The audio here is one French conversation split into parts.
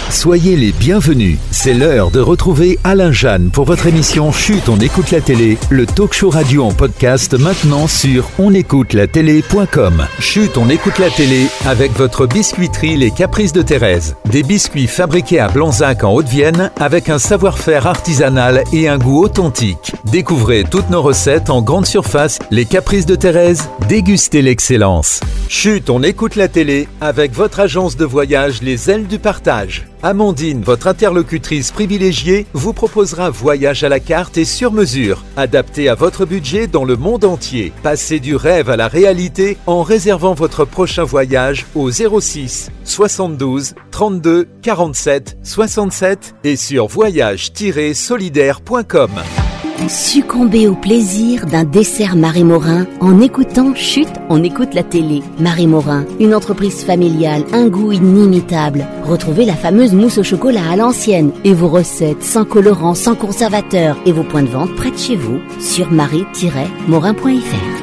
Soyez les bienvenus. C'est l'heure de retrouver Alain Jeanne pour votre émission Chut, on écoute la télé, le talk show radio en podcast maintenant sur onécoutelatélé.com. Chut, on écoute la télé avec votre biscuiterie Les Caprices de Thérèse. Des biscuits fabriqués à Blanzac en Haute-Vienne avec un savoir-faire artisanal et un goût authentique. Découvrez toutes nos recettes en grande surface. Les Caprices de Thérèse, dégustez l'excellence. Chut, on écoute la télé avec votre agence de voyage Les Ailes du Partage. Amandine, votre interlocutrice privilégiée, vous proposera voyage à la carte et sur mesure, adapté à votre budget dans le monde entier. Passez du rêve à la réalité en réservant votre prochain voyage au 06 72 32 47 67 et sur voyage-solidaire.com. Succombez au plaisir d'un dessert Marie Morin en écoutant Chut, on écoute la télé. Marie Morin, une entreprise familiale, un goût inimitable. Retrouvez la fameuse mousse au chocolat à l'ancienne et vos recettes sans colorant, sans conservateur et vos points de vente près de chez vous sur marie-morin.fr.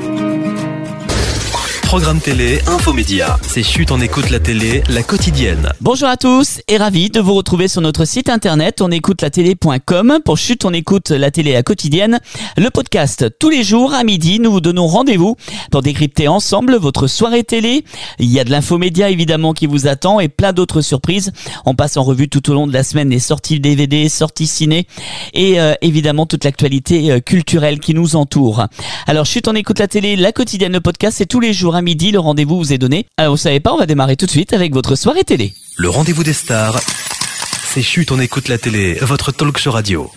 Programme télé, infomédia. C'est Chut, on écoute la télé, la quotidienne. Bonjour à tous et ravi de vous retrouver sur notre site internet onécoutelatélé.com pour Chut, on écoute la télé la quotidienne. Le podcast tous les jours à midi, nous vous donnons rendez-vous pour décrypter ensemble votre soirée télé. Il y a de l'infomédia évidemment qui vous attend et plein d'autres surprises. On passe en revue tout au long de la semaine les sorties DVD, sorties ciné et évidemment toute l'actualité culturelle qui nous entoure. Alors Chut, on écoute la télé, la quotidienne, le podcast, c'est tous les jours à midi, le rendez-vous vous est donné. Alors vous savez pas, on va démarrer tout de suite avec votre soirée télé. Le rendez-vous des stars, c'est Chut, on écoute la télé, votre talk show radio.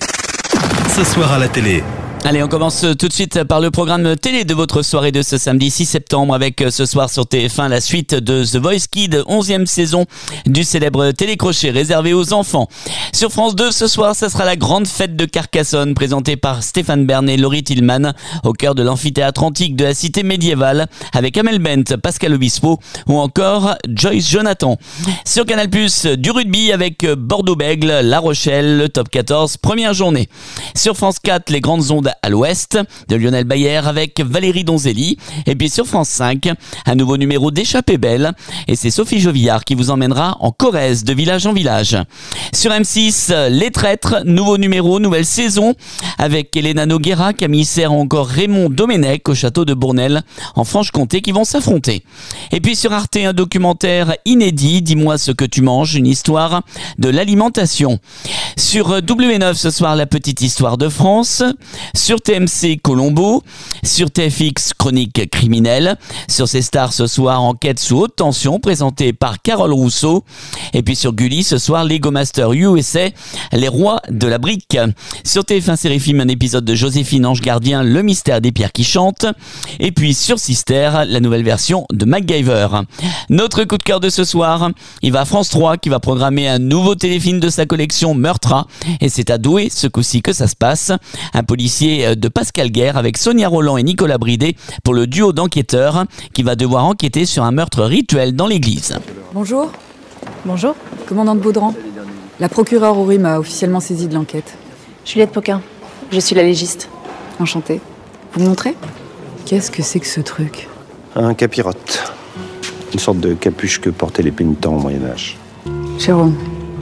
Ce soir à la télé. Allez, on commence tout de suite par le programme télé de votre soirée de ce samedi 6 septembre avec ce soir sur TF1 la suite de The Voice Kids, 11e saison du célèbre télécrochet réservé aux enfants. Sur France 2 ce soir, ça sera la grande fête de Carcassonne présentée par Stéphane Bern et Laurie Tillman au cœur de l'amphithéâtre antique de la cité médiévale avec Amel Bent, Pascal Obispo ou encore Joyce Jonathan. Sur Canal+, du rugby avec Bordeaux-Bègles, La Rochelle, le top 14, première journée. Sur France 4, les grandes ondes à l'ouest de Lionel Bayer avec Valérie Donzelli. Et puis sur France 5, un nouveau numéro d'Échappée Belle et c'est Sophie Jovillard qui vous emmènera en Corrèze de village en village. Sur M6, Les Traîtres, nouveau numéro, nouvelle saison avec Elena Noguera, Camille Serre ou encore Raymond Domenech au château de Bournel en Franche-Comté qui vont s'affronter. Et puis sur Arte, un documentaire inédit, Dis-moi ce que tu manges, une histoire de l'alimentation. Sur W9 ce soir, la petite histoire de France. Sur TMC, Colombo. Sur TFX, Chronique criminelle. Sur ces stars ce soir, Enquête sous haute tension présentée par Carole Rousseau. Et puis sur Gulli ce soir, Lego Master USA, les rois de la brique. Sur TF1 Série Film, un épisode de Joséphine Ange Gardien, Le mystère des pierres qui chantent. Et puis sur Sister, la nouvelle version de MacGyver. Notre coup de cœur de ce soir, il va à France 3 qui va programmer un nouveau téléfilm de sa collection Meurtra. Et c'est à Douai ce coup-ci que ça se passe. Un policier de Pascal Guerre avec Sonia Roland et Nicolas Bridet pour le duo d'enquêteurs qui va devoir enquêter sur un meurtre rituel dans l'église. Bonjour. Bonjour. Commandante Baudran. La procureure Horry m'a officiellement saisie de l'enquête. Juliette Poquin. Je suis la légiste. Enchantée. Vous me montrez ? Qu'est-ce que c'est que ce truc ? Un capirote. Une sorte de capuche que portaient les pénitents au Moyen-Âge. Jérôme.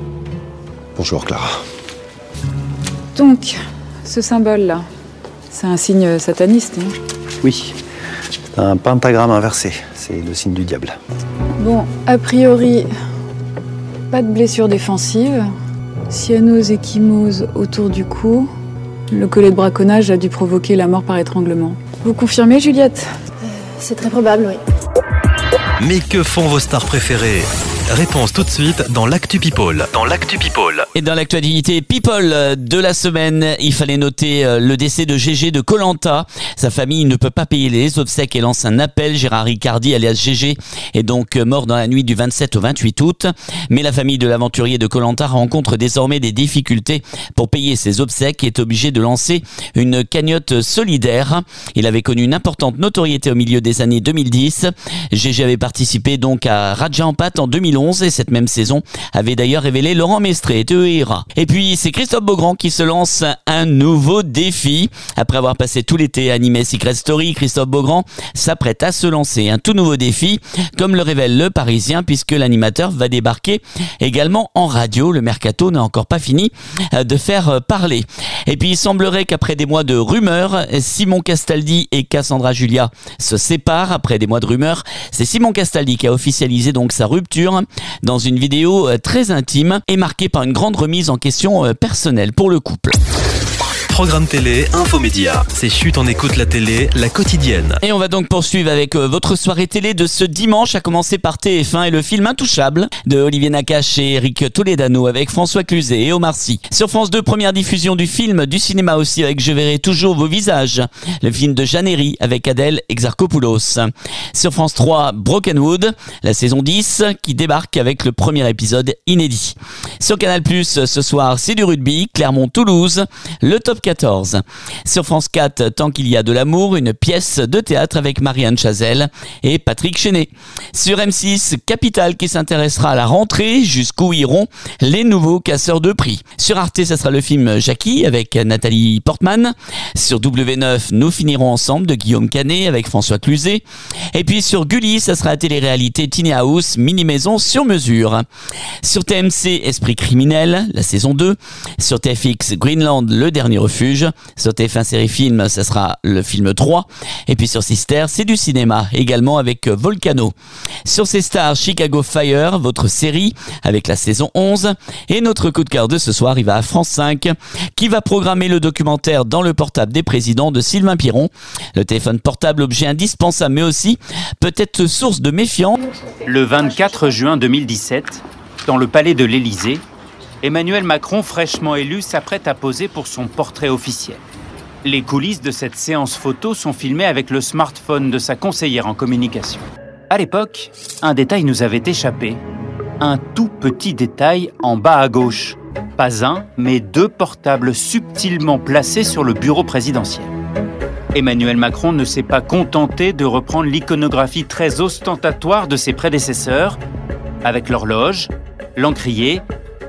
Bonjour Clara. Donc, ce symbole-là, c'est un signe sataniste, hein ? Oui, c'est un pentagramme inversé. C'est le signe du diable. Bon, a priori, pas de blessure défensive. Cyanose et chymose autour du cou. Le collet de braconnage a dû provoquer la mort par étranglement. Vous confirmez, Juliette ? C'est très probable, oui. Mais que font vos stars préférées ? Réponse tout de suite dans l'Actu People. Et dans l'actualité People de la semaine, il fallait noter le décès de Gégé de Koh Lanta. Sa famille ne peut pas payer les obsèques et lance un appel. Gérard Ricardi, alias Gégé, est donc mort dans la nuit du 27 au 28 août. Mais la famille de l'aventurier de Koh Lanta rencontre désormais des difficultés pour payer ses obsèques et est obligée de lancer une cagnotte solidaire. Il avait connu une importante notoriété au milieu des années 2010. Gégé avait participé donc à Raja Ampat en 2011 et cette même saison avait d'ailleurs révélé Laurent Mestré, TEIRA. Et puis c'est Christophe Beaugrand qui se lance un nouveau défi. Après avoir passé tout l'été à animer Secret Story, Christophe Beaugrand s'apprête à se lancer un tout nouveau défi, comme le révèle Le Parisien, puisque l'animateur va débarquer également en radio. Le mercato n'a encore pas fini de faire parler. Et puis il semblerait qu'après des mois de rumeurs, Simon Castaldi et Cassandra Julia se séparent. Après des mois de rumeurs, c'est Simon Castaldi qui a officialisé donc sa rupture dans une vidéo très intime et marquée par une grande remise en question personnelle pour le couple. Programme télé, infomédia. C'est Chut, on écoute la télé, la quotidienne. Et on va donc poursuivre avec votre soirée télé de ce dimanche, à commencer par TF1 et le film Intouchable de Olivier Nakache et Eric Toledano avec François Cluzet et Omar Sy. Sur France 2, première diffusion du film, du cinéma aussi avec Je verrai toujours vos visages, le film de Jeanne Herry avec Adèle Exarchopoulos. Sur France 3, Brokenwood, la saison 10 qui débarque avec le premier épisode inédit. Sur Canal+, ce soir, c'est du rugby, Clermont-Toulouse, le top 14. Sur France 4, Tant qu'il y a de l'amour, une pièce de théâtre avec Marianne Chazelle et Patrick Chenet. Sur M6, Capital qui s'intéressera à la rentrée, jusqu'où iront les nouveaux casseurs de prix. Sur Arte, ça sera le film Jackie avec Nathalie Portman. Sur W9, Nous finirons ensemble de Guillaume Canet avec François Cluzet. Et puis sur Gulli, ça sera la télé-réalité Tiny House, mini-maison sur mesure. Sur TMC, Esprit criminel, la saison 2. Sur TFX, Greenland, le dernier refuge. Sur TF1 série film, ça sera le film 3. Et puis sur Sister, c'est du cinéma, également avec Volcano. Sur C-Star, Chicago Fire, votre série, avec la saison 11. Et notre coup de cœur de ce soir, il va à France 5, qui va programmer le documentaire Dans le portable des présidents de Sylvain Piron. Le téléphone portable, objet indispensable, mais aussi peut-être source de méfiance. Le 24 juin 2017, dans le palais de l'Élysée, Emmanuel Macron, fraîchement élu, s'apprête à poser pour son portrait officiel. Les coulisses de cette séance photo sont filmées avec le smartphone de sa conseillère en communication. À l'époque, un détail nous avait échappé. Un tout petit détail en bas à gauche. Pas un, mais deux portables subtilement placés sur le bureau présidentiel. Emmanuel Macron ne s'est pas contenté de reprendre l'iconographie très ostentatoire de ses prédécesseurs, avec l'horloge, l'encrier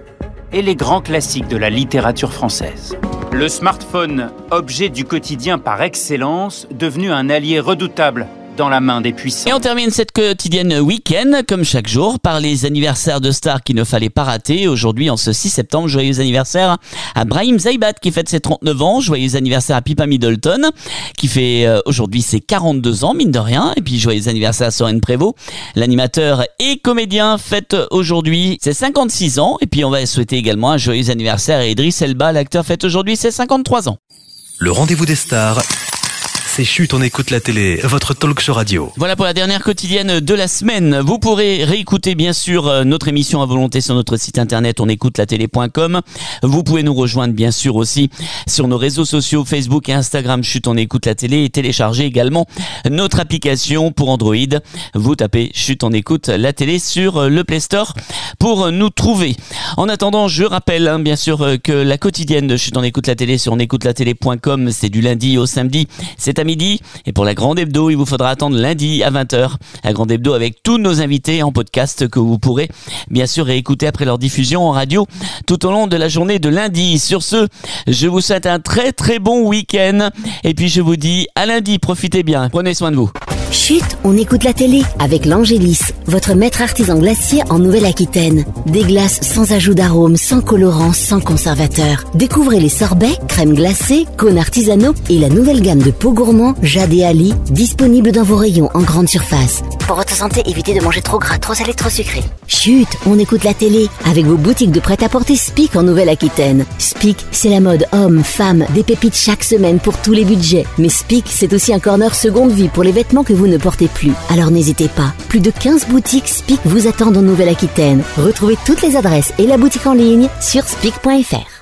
et les grands classiques de la littérature française. Le smartphone, objet du quotidien par excellence, devenu un allié redoutable dans la main des puissants. Et on termine cette quotidienne week-end, comme chaque jour, par les anniversaires de stars qu'il ne fallait pas rater. Aujourd'hui, en ce 6 septembre, joyeux anniversaire à Brahim Zaibat qui fête ses 39 ans. Joyeux anniversaire à Pippa Middleton qui fait aujourd'hui ses 42 ans, mine de rien. Et puis joyeux anniversaire à Soren Prévost. L'animateur et comédien fête aujourd'hui ses 56 ans. Et puis on va souhaiter également un joyeux anniversaire à Idriss Elba. L'acteur fête aujourd'hui ses 53 ans. Le rendez-vous des stars. C'est Chut, on écoute la télé, votre talk show radio. Voilà pour la dernière quotidienne de la semaine. Vous pourrez réécouter bien sûr notre émission à volonté sur notre site internet onécoutelatélé.com. Vous pouvez nous rejoindre bien sûr aussi sur nos réseaux sociaux Facebook et Instagram Chut, on écoute la télé et télécharger également notre application pour Android. Vous tapez Chut, on écoute la télé sur le Play Store pour nous trouver. En attendant, je rappelle bien sûr que la quotidienne de Chut, on écoute la télé sur onécoutelatélé.com, c'est du lundi au samedi, c'est à midi. Et pour la grande hebdo, il vous faudra attendre lundi à 20h. La grande hebdo avec tous nos invités en podcast que vous pourrez bien sûr réécouter après leur diffusion en radio tout au long de la journée de lundi. Sur ce, je vous souhaite un très très bon week-end. Et puis je vous dis à lundi, profitez bien, prenez soin de vous. Chut, on écoute la télé avec l'Angélis, votre maître artisan glacier en Nouvelle-Aquitaine. Des glaces sans ajout d'arôme, sans colorant, sans conservateur. Découvrez les sorbets, crèmes glacées, cônes artisanaux et la nouvelle gamme de pots gourmands Jade et Ali, disponible dans vos rayons en grande surface. Pour votre santé, évitez de manger trop gras, trop salé, trop sucré. Chut, on écoute la télé avec vos boutiques de prêt-à-porter Spic en Nouvelle-Aquitaine. Spic, c'est la mode homme, femme, des pépites chaque semaine pour tous les budgets. Mais Spic, c'est aussi un corner seconde vie pour les vêtements que vous ne portez plus. Alors n'hésitez pas. Plus de 15 boutiques Spic vous attendent en Nouvelle-Aquitaine. Retrouvez toutes les adresses et la boutique en ligne sur spic.fr.